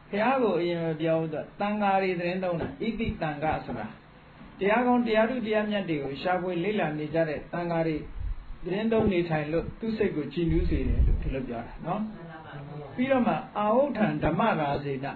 [SPEAKER 1] ဘုရားကိုအရင်ပြောတော့တန်ဃာတွေသတင်းသုံးတာဣတိတန်ဃာဆိုတာတရားကောင်းတရားထုတရားမြတ်တွေကိုရှာဖွေလေ့လာနေကြတဲ့တန်ဃာတွေသတင်းသုံးနေထိုင်လို့သူ့စိတ်ကိုကြည်နူးစေတယ်လို့ဒီလိုပြောတာနော်ပြီးတော့မှအာဟုထံဓမ္မရာစေတ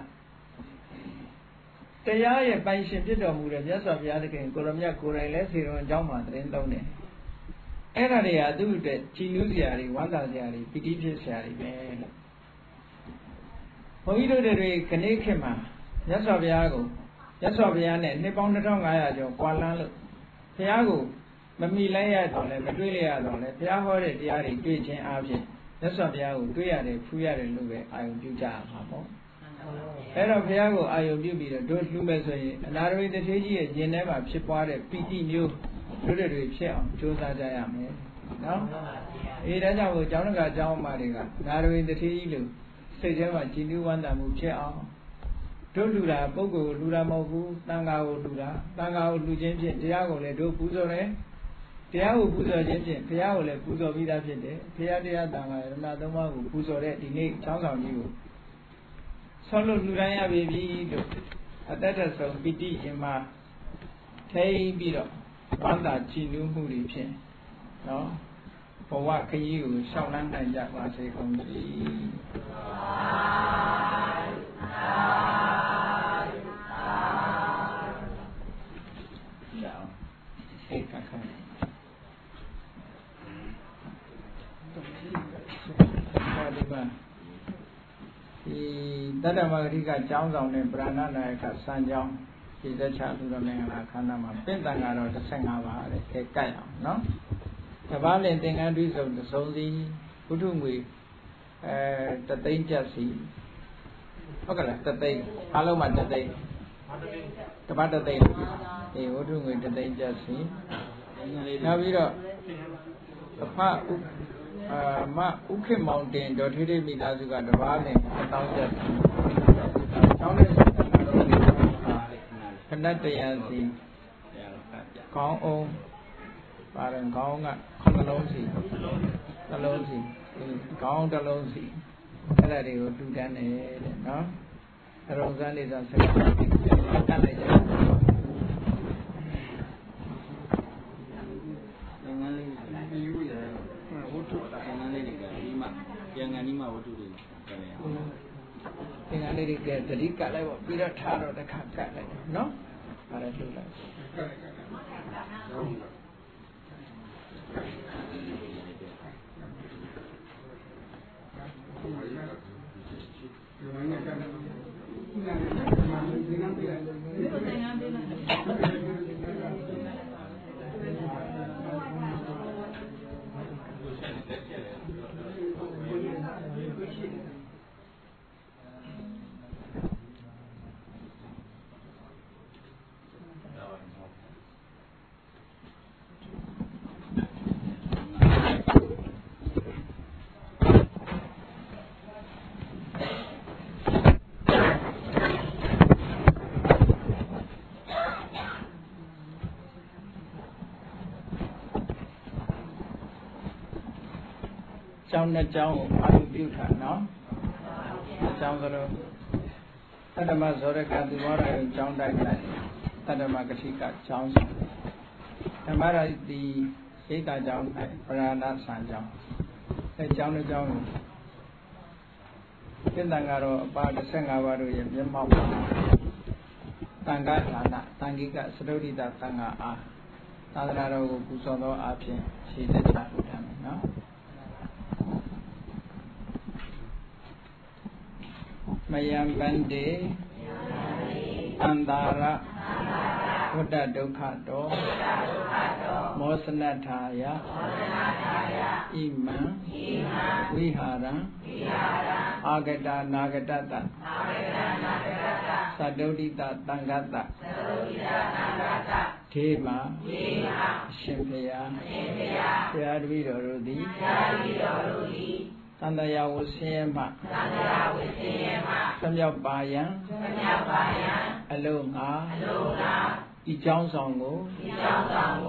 [SPEAKER 1] တရားရဲ့ပိုင်ရှင်ဖြစ်တော်မူတဲ့မြတ်စွာဘုရားသခင်ကိုရမြတ်ကိုယ်တိုင်လည်းစေတော်အကြောင်းမှာသတင်းသုံးတယ်အဲ့ဒါတွေကသူ့အတွက်ကြည်နူးစရာတွေဝမ်းသာစရာတွေပီတိဖြစ်စရာတွေပဲလို့ဘုန်းကြီးတို့တွေခဏခေတ်မှာမြတ်စွာဘုရားကိုမြတ်စွာဘုရားနဲ့နှစ်ပေါင်းနှစ်ထောင်ငါးရာကျော်ကွာလန်းလို့ဘုရားကိုမမီလိုက်ရတော့လဲမတွေ့လိုက်ရတော့လဲဘုရားဟောတဲ့တရားတွေတွေ့ခြင်းအပြင်မြတ်စွာဘုရားကိုတွေ့ရတယ်ဖူးရတယ်လို့ပဲအာယုံပြုကြရမှာပေါ့အဲ့တော့ဘုရားကိုအာယုံပြုပြီးတော့တို့လှူမဲ့ဆိုရင်အနာရဝိတထေကြီးရဲ့ယင်ထဲမှာဖြစ်ပွားတဲ့ပီတိမျိုးတို့တွေဖြစ်အောင်ကြိုးစားကြရမယ်နော်အေးဒါကြောင့်ကိုကျောင်းတကာကျောင်းအမတွေကနာရဝိတထေကြီးလို့စိတ်ထဲမှာကြည်နူးဝမ်းသာမှုဖြစ်အောင်တို့လူတာပုဂ္ဂိုလ်လူတာမဟုတ်ဘူးတန်ခါကိုလူတာတန်ခါကိုလူချင်းဖြင့်တရားကိုလည်းတို့ပူဇော်တယ်တရားကိုပူဇော်ခြင်းဖြင့်ဘုရားကိုလည်းပူဇော်ပြီးသားဖြစ်တယ်ဘုရားတရားတန်ခါရဏသုံးပါးကိုပူဇော်တဲ့ဒီနေ့ကျောင်းဆောင်ကြီးကိုဆောလို့လူတိုင်းရပြီလို့အတ္တတဆုံးပိဋိရှင်မှာထိပြီးတော့ဝန္တာကြည်နူးမှုတွေဖြင့်နော်ဘဝခရီးကိုရှောင်လန်းနိုင်ကြပါစေကုန်သတည်းဧကခဏဒီပါဒီတတ္တမဂရိကကျောင်းဆောင်တဲ့ဗရဏနာယကစံကျောင်းဒီသက်ချလူတော်မင်္ဂလာခန္ဓာမှာပင့်တန်ကတော့တစ်ဆယ့်ငါးပါးတဲ့ကဲကြိုက်အောင်နော်တပားလင်သင်္ကန်းတွိစုံတစ်စုံစီဘုထုငွေအဲတသိန်းကျပ်စီဟုတ်ကဲ့လားတသိန်းအားလုံးမှာတသိန်းတပတ်တသိန်းအေးဝတ္ထုငွေတသိန်းကျပ်စီနောက်ပြီးတော့အဖအာမဥခေမောင်တင်ဒေါ်ထေးထေးမိသားစုကတပားလင်တစ်သောင်းကျပ်စီကျောင်းတဲ့ခဏတရားစီခေါင်းအောင်ပါရင်ခေါင်းကနှလုံးစီနှလုံးစီခေါင်းတစ်လုံးစီအဲ့ဒါတွေကိုတူတန်းတယ်တဲ့နော်အရုံစမ်းနေစားဆက်တတ်လိုက်ကြငန်းလေးဒီယူရဝတ္ထုငန်းလေးတွေကဒီမှာပြန်ငန်းဒီမှာဝတ္ထုတွေပြန်ရအောင်သင်္ကန်းလေးတွေကသတိကလိုက်ပေါ့ပြီးတော့ထားတော့တစ်ခါကတ်လိုက်နော်အဲ့ဒါလှုပ်လိုက်ကျောင်းနဲ့ကျောင်းကိုအာရုံပြုထားနော်ကျောင်းကတော့တတ္တမဇောရကသီဝရယကျောင်းတိုက်လိုက်တတ္တမကတိကကျောင်းဆောင်ဓမ္မရာတိဧကကျောင်း၌ပရဏဆံကျောင်းအဲကျောင်းနဲ့ကျောင်းကိုသင်္တန်ကတော့အပါတစ်ဆယ့်ငါးပါးတို့ရဲ့မျက်မှောက်တန်ခါဌာနတန်ခိကစတုဒ္ဓိတသံဃာအားသာသနာတော်ကိုပူဇော်သောအဖြစ်ခြေသက်ချထူထားမယ်နော်မယံဗန္တေအန္တာရဝတ္တဒုက္ခတောမောစနထာယဣမံဝိဟာရံအာဂတနာဂတတသတ္တုဒ္ဓိတသံဃတထေမာအရှင်ဘုရားဘုရားတပည့်တော်တို့သည်သန္တရာဝဆင်းရဲမှသန္တရာဝဆင်းရဲမှသမြောက်ပါယံသမြောက်ပါယံအလုံးငါအလုံးငါဤเจ้าဆောင်ကိုဤเจ้าဆောင်ကို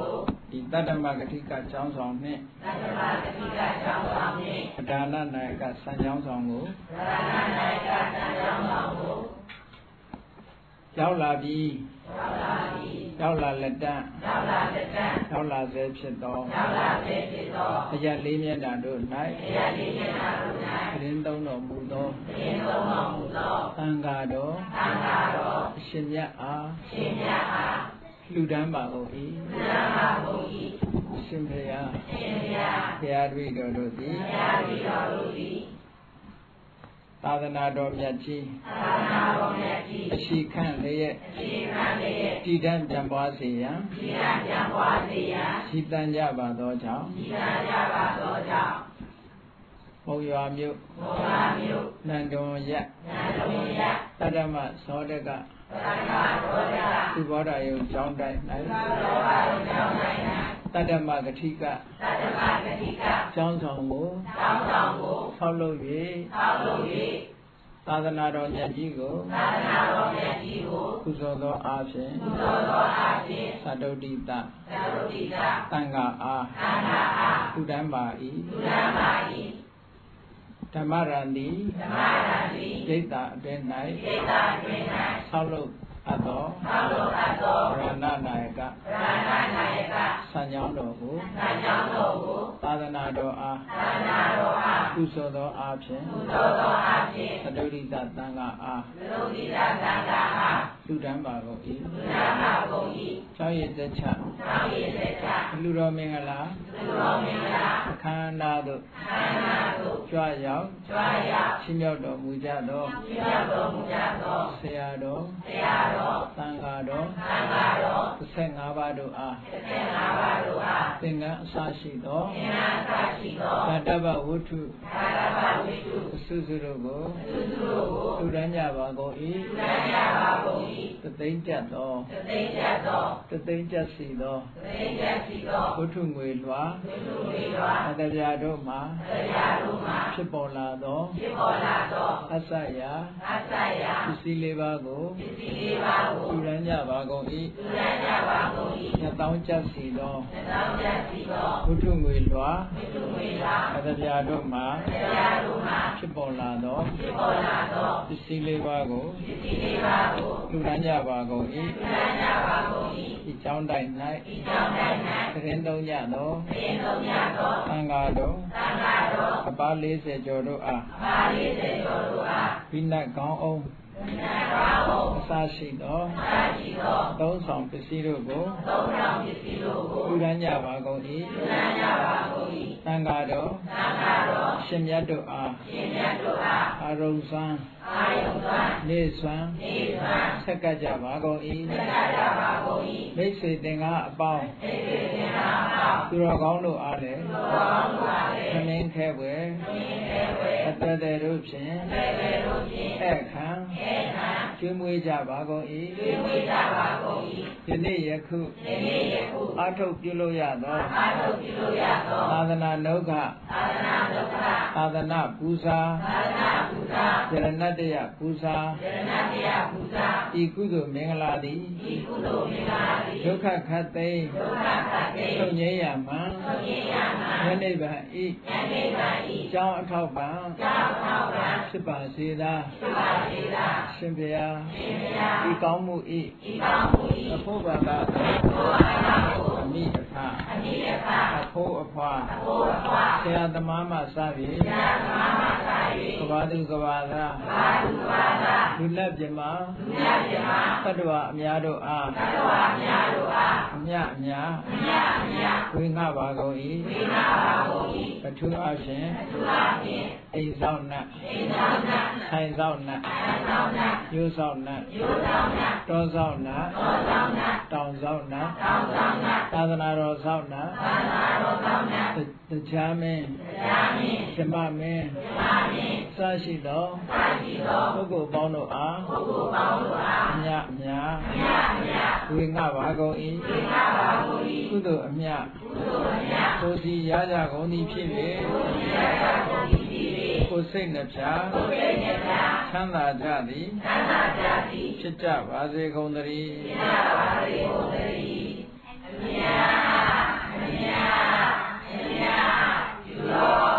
[SPEAKER 1] ဒီတတ္တမဂတိကကျောင်းဆောင်နှင့်တတ္တမဂတိကကျောင်းဆောင်နှင့်ပဒါနနာယကစံကျောင်းဆောင်ကိုပဒါနနာယကစံကျောင်းဆောင်ကိုရောက်လာပြီးရောက်လာပြီးရောက်လာလက်တန်းရောက်လာလက်တန်းရောက်လာစေဖြစ်သောရောက်လာစေဖြစ်သောအရာလေးမျက်နှာတို့၌အရာလေးမျက်နှာတို့၌သင်သုံးတော်မူသောသင်သုံးတော်မူသောသံဃာတော်သံဃာတော်အရှင်မြတ်အားအရှင်မြတ်အားလူတန်းပါကုန်၏လူတန်းပါကုန်၏ရှင်ဘုရားရှင်ဘုရားဘုရားတပည့်တော်တို့သည်ဘုရားတပည့်တော်တို့သည်သာသနာတော်မြတ်ကြီးသာသနာတော်မြတ်ကြီးအရှိခန့်လျက်အရှိခန့်လျက်တည်တံ့ပြန်ပွားစေရန်တည်တံ့ပြန်ပွားစေရန်ရှိတန်ကြပါသောကြောင့်ရှိတန်ကြပါသောကြောင့်မုံရွာမြို့မုံရွာမြို့နန္ဒွန်ရနန္ဒွန်ရတတ္တမသောတကတတ္တမသောတကသုဘောဓယုံကျောင်းတိုင်း၌သုဘောဓယုံကျောင်းတိုင်း၌တတ္တမဂတိကတတ္တမဂတိကကျောင်းဆောင်ကိုကျောင်းဆောင်ကိုဆောက်လုပ်၍ဆောက်လုပ်၍သာသနာတော်မြတ်ကြီးကိုသာသနာတော်မြတ်ကြီးကိုကုသိုလ်သောအားဖြင့်ကုသိုလ်သောအားဖြင့်သတ္တုတိတသတ္တုတိတသံဃာအားသံဃာအားသူတန်းပါ၏သူတန်းပါ၏ဓမ္မရန်တိဓမ္မရန်တိဒိဋ္ဌအတွင်း၌ဒိဋ္ဌအတွင်း၌ဆောက်လုပ်အပ်သောဆောက်လုပ်အပ်သောဗရဏနာယကဗရဏနာယကစံကြောင်းတော်ကိုစံကြောင်းတော်ကိုသာသနာတော်အားသာသနာတော်အားကုသိုလ်သောအားဖြင့်ကုသိုလ်သောအားဖြင့်သတ္တုရိတသံဃာအားသတ္တုရိတသံဃာအားလူတန်းပါကုန်၏လူတန်းပါကုန်၏ကျောင်းရည်သက်ချကျောင်းရည်သက်ချလူတော်မင်္ဂလာလူတော်မင်္ဂလာအခမ်းအနားသို့အခမ်းအနားသို့ကြွရောက်ကြွရောက်ချင်းမြောက်တော်မူကြသောချင်းမြောက်တော်မူကြသောဆရာတော်ဆရာတော်သံဃာတော်သံဃာတော်တစ်ဆယ့်ငါးပါးတို့အားတစ်ဆယ့်ငါးပါးတို့အားသင်္ကန်းအစရှိသောသင်္ကန်းအစရှိသောဓာတဗဝတ္ထုဓာတဗဝတ္ထုအစုစုတို့ကိုအစုစုတို့ကိုထူထမ်းကြပါကုန်၏ထူထမ်းကြပါကုန်၏သသိမ့်ကျက်သောသသိမ့်ကျက်သောသသိမ့်ကျက်စီသောသသိမ့်ကျက်စီသောဝတ္ထုငွေလွှာဝတ္ထုငွေလွှာအတပြာတို့မှာအတပြာတို့မှာဖြစ်ပေါ်လာသောဖြစ်ပေါ်လာသောအစရာအစရာပစ္စည်းလေးပါးကိုပစ္စည်းလေးပါးကိုထူထမ်းကြပါကုန်၏ထူထမ်းကြပါကုန်၏နှစ်သောင်းကျက်စီသောနှစ်သောင်းကျက်စီသောဝတ္ထုငွေလွှာဝတ္ထုငွေလွှာအတပြာတို့မှာအတပြာတို့မှာဖြစ်ပေါ်လာသောဖြစ်ပေါ်လာသောပစ္စည်းလေးပါးကိုပစ္စည်းလေးပါးကိုထူထမ်းကြပါကုန်၏ထူထမ်းကြပါကုန်၏ဒီကျောင်းတိုင်း၌ဒီကျောင်းတိုင်း၌သတင်းသုံးကြသောသတင်းသုံးကြသောသံဃာတော်သံဃာတော်အပါလေးဆယ်ကျော်တို့အားအပါလေးဆယ်ကျော်တို့အားဘိနတ်ကောင်းအောင်အစရှိသောအစရှိသောသုံးဆောင်ပစ္စည်းတို့ကိုသုံးဆောင်ပစ္စည်းတို့ကိုထူထမ်းကြပါကုန်၏ထူထမ်းကြပါကုန်၏သံဃာတော်သံဃာတော်ရှင်မြတ်တို့အားရှင်မြတ်တို့အားအာရုံစွမ်းအာရုံစွမ်းနေစွမ်းနေစွမ်းဆက်ကပ်ကြပါကုန်၏ဆက်ကပ်ကြပါကုန်၏မိတ်ဆွေသင်္ဃာအပေါင်းမိတ်ဆွေသင်္ဃာအပေါင်းသူတော်ကောင်းတို့အားလည်းသူတော်ကောင်းတို့အားလည်းသမင်းခဲွယ်သမင်းခဲွယ်အသက်တဲ့တို့ဖြင့်အသက်တဲ့တို့ဖြင့်အခမ်းကျွေးမွေးကြပါကုန်၏ကျွေးမွေးကြပါကုန်၏ဒီနေ့ယခုဒီနေ့ယခုအာထုတ်ပြုလို့ရသောအာထုတ်ပြုလို့ရသောသာသနာနုခသာသနာနုခသာသနာပူဇာသာသနာပူဇာယရဏတယပူဇာယရဏတယပူဇာဤကုသိုလ်မင်္ဂလာသည်ဤကုသိုလ်မင်္ဂလာသည်ဒုက္ခခတ်သိဒုက္ခခတ်သိချုပ်ငြိမ်းရမှန်ချုပ်ငြိမ်းရမှန်ယနေ့ဗံဤယနေ့ဗံဤကျောင်းအထောက်ပံကျောင်းအထောက်ပံဖြစ်ပါစေသာဖြစ်ပါစေသာရှင်ဘုရားရှင်ဘုရားဤကောင်းမှုဤဤကောင်းမှုဤအဖို့ဘာသာအဖို့ဘာသာကိုအမိအဖအမိအဖအဖို့အဖွာအဖို့အဖွာဆရာသမားမှစပြီးဆရာသမားမှစပြီးကဘာသူကဘာသာကဘာသူကဘာသာလူလက်ပြမလူလက်ပြမသတ္တဝါအများတို့အားသတ္တဝါအများတို့အားအမြအများအမြအများဝိငှပါကုန်၏ဝိငှပါကုန်၏ပထူအခြင်းပထူအခြင်းအိမ်ဆောင်နတ်အိမ်ဆောင်နတ်ဆိုင်ဆောင်နတ်ဆိုင်ဆောင်နတ်ရိုးဆောင်နတ်ရိုးဆောင်နတ်တောဆောင်နတ်တောဆောင်နတ်တောင်ဆောင်နတ်တောင်ဆောင်နတ်သာသနာတော်ဆောင်နတ်သာသနာတော်ဆောင်နတ်တရားမင်းတရားမင်းဓမ္မမင်းဓမ္မမင်းစရှိသောစရှိသောပုဂ္ဂိုလ်ပေါင်းတို့အားပုဂ္ဂိုလ်ပေါင်းတို့အားအမြအမြအမြအမြဝိငှပါကုန်၏ဝိငှပါကုန်၏ကုသိုလ်အမြကုသိုလ်အမြကိုယ်စီရကြကုန်သည်ဖြစ်၍ကိုယ်စီရကြကုန်သည်ဖြစ်၍ကိုယ်စိတ်နှပြကိုယ်စိတ်နှပြချမ်းသာကြသည်ချမ်းသာကြသည်ဖြစ်ကြပါစေကုန်သတည်းဖြစ်ကြပါစေကုန်သတည်းအမြ
[SPEAKER 2] မြတ်မြတ်ယူတော်